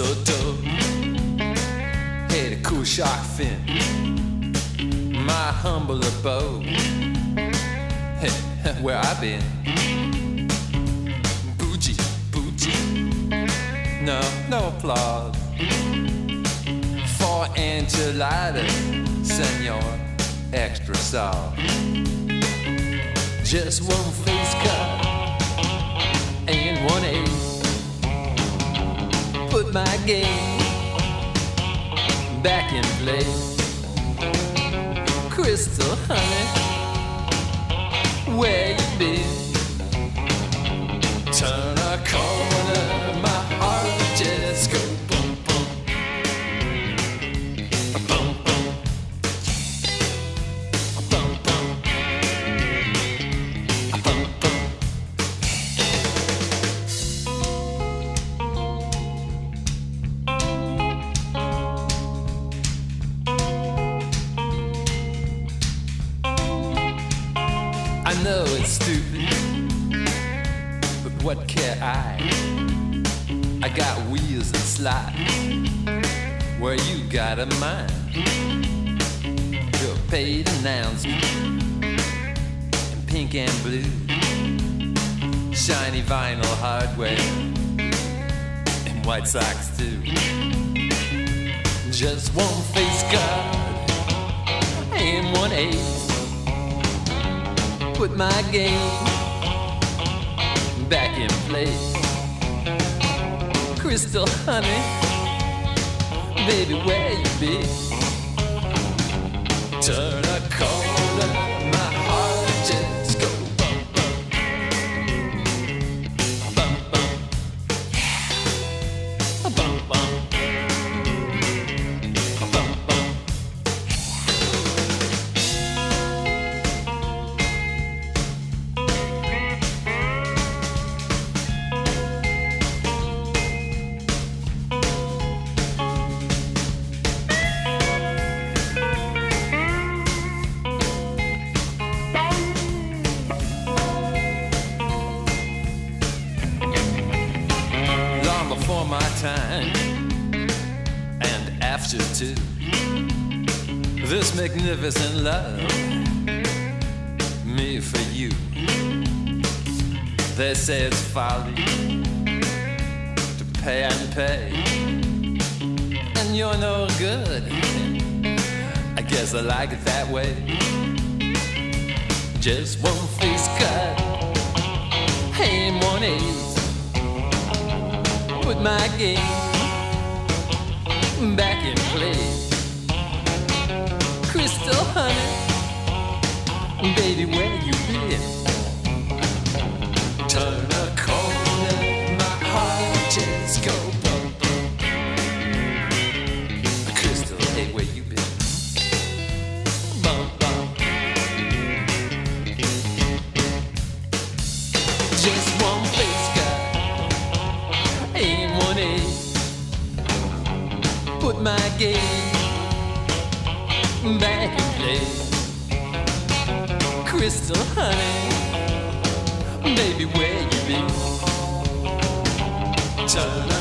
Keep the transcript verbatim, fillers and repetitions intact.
mistletoe. Hey, the cool shark fin, my humble abode. Hey, where I been? Bougie, bougie. No, no applause for enchiladas, senor. Extra sauce. Just one face cut and one ace. Put my game back in place. Crystal honey, where you been? Turn a corner, my heart just go boom boom, boom boom, boom boom, boom boom. I know it's stupid, but what care I? I got wheels and slides where you got a mind. Your paid announcement in pink and blue, shiny vinyl hardware and white socks too. Just one face card and one ace. Put my game back in place. Crystal honey, baby, where you been? Turn a corner, my heart just go bum bum, bum bum, bum bum, bum bum. Before my time and after too, this magnificent love, me for you. They say it's folly to pay and pay, and you're no good. I guess I like it that way. Just one face cut and one ace. Put my game back in place. Crystal honey, baby, where you been? Turn a corner, my heart just go boom boom. Crystal, hey, where you been? Bum bum. Just one face cut and one ace. Put my game back in place. Crystal honey, baby, where you been? Turn